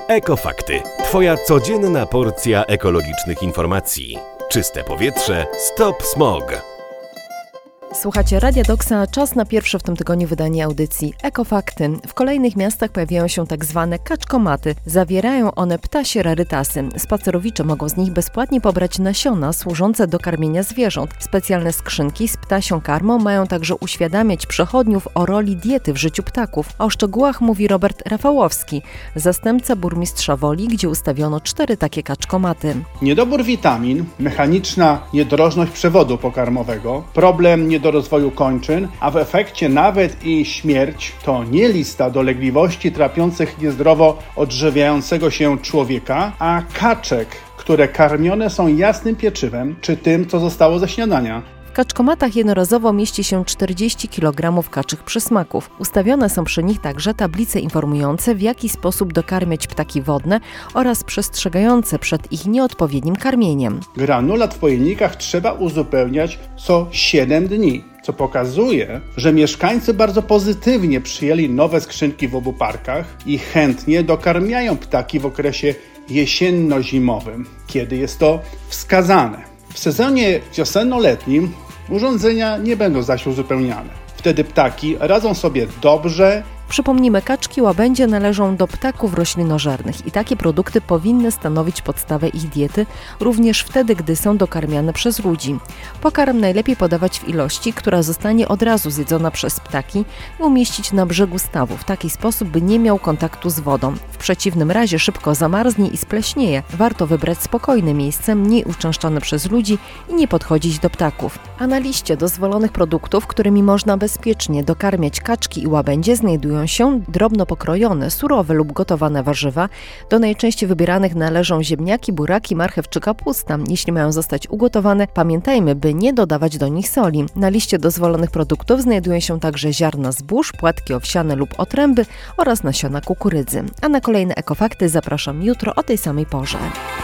Ekofakty. Twoja codzienna porcja ekologicznych informacji. Czyste powietrze, stop smog. Słuchacie Radia Doksa, czas na pierwsze w tym tygodniu wydanie audycji Ekofakty. W kolejnych miastach pojawiają się tak zwane kaczkomaty. Zawierają one ptasie rarytasy. Spacerowicze mogą z nich bezpłatnie pobrać nasiona służące do karmienia zwierząt. Specjalne skrzynki z ptasią karmą mają także uświadamiać przechodniów o roli diety w życiu ptaków. O szczegółach mówi Robert Rafałowski, zastępca burmistrza Woli, gdzie ustawiono 4 takie kaczkomaty. Niedobór witamin, mechaniczna niedrożność przewodu pokarmowego, problem rozwoju kończyn, a w efekcie nawet i śmierć to nie lista dolegliwości trapiących niezdrowo odżywiającego się człowieka, a kaczek, które karmione są jasnym pieczywem, czy tym, co zostało ze śniadania. W kaczkomatach jednorazowo mieści się 40 kg kaczych przysmaków. Ustawione są przy nich także tablice informujące, w jaki sposób dokarmiać ptaki wodne oraz przestrzegające przed ich nieodpowiednim karmieniem. Granulat w pojemnikach trzeba uzupełniać co 7 dni, co pokazuje, że mieszkańcy bardzo pozytywnie przyjęli nowe skrzynki w obu parkach i chętnie dokarmiają ptaki w okresie jesienno-zimowym, kiedy jest to wskazane. W sezonie wiosenno-letnim urządzenia nie będą zaś uzupełniane. Wtedy ptaki radzą sobie dobrze. Przypomnijmy, kaczki łabędzie należą do ptaków roślinożernych i takie produkty powinny stanowić podstawę ich diety, również wtedy, gdy są dokarmiane przez ludzi. Pokarm najlepiej podawać w ilości, która zostanie od razu zjedzona przez ptaki i umieścić na brzegu stawu w taki sposób, by nie miał kontaktu z wodą. W przeciwnym razie szybko zamarznie i spleśnieje. Warto wybrać spokojne miejsce, mniej uczęszczane przez ludzi i nie podchodzić do ptaków. A na liście dozwolonych produktów, którymi można bezpiecznie dokarmiać kaczki i łabędzie, znajdują się drobno pokrojone, surowe lub gotowane warzywa. Do najczęściej wybieranych należą ziemniaki, buraki, marchew czy kapusta. Jeśli mają zostać ugotowane, pamiętajmy, by nie dodawać do nich soli. Na liście dozwolonych produktów znajdują się także ziarna zbóż, płatki owsiane lub otręby oraz nasiona kukurydzy. A na kolejne ekofakty zapraszam jutro o tej samej porze.